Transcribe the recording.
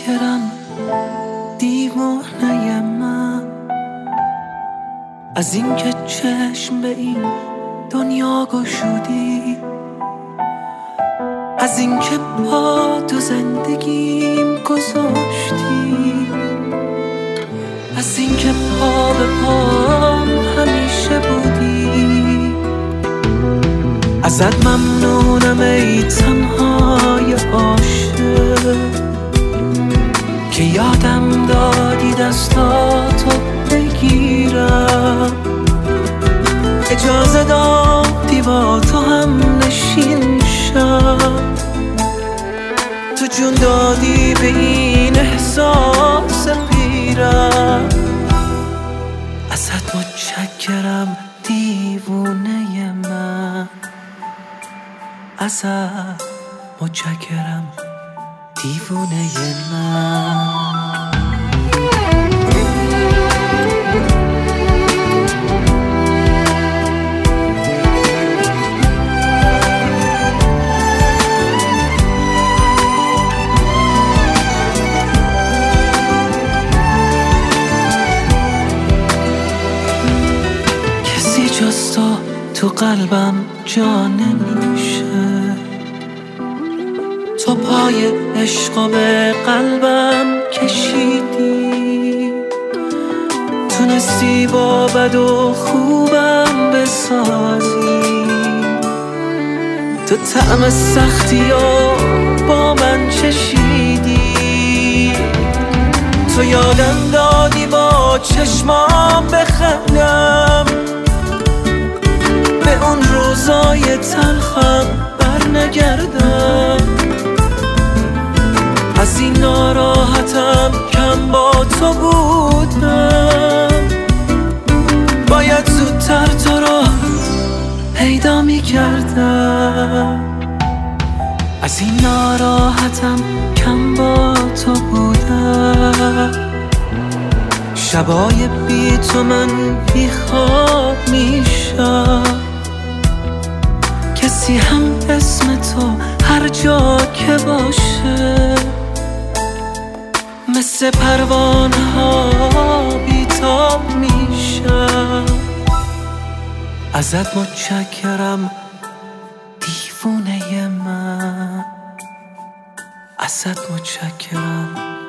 متشکرم دیوانه من، از اینکه چشم به این دنیا گشودی، از اینکه پا تو زندگیم گذاشتی، از اینکه پا به پام همیشه بودی. ازت ممنونم ای تنهای عاشق که یادم دادی دستاتو بگیرم، اجازه دادی با تو هم نشین شم، تو جون دادی به این احساس پیرم. ازت متشکرم دیوونه من، ازت متشکرم دیوونه من. کسی جز تو قلبم جا نمیشه، تو پای عشق به قلبم کشیدی، تونستی با بد و خوبم بسازی، تو طعم سختی و با من چشیدی، تو یادم دادی با چشمام بخندم، به اون روزای تلخم برنگردم، از این ناراحتم کم با تو بودم، باید زودتر تو رو پیدا می کردم، از این ناراحتم کم با تو بودم، شبای بی تو من بی خواب میشم، کسی هم اسم تو هر جا که باشه مثل پروانه ها بیتاب میشم. ازت متشکرم دیوونه من، ازت متشکرم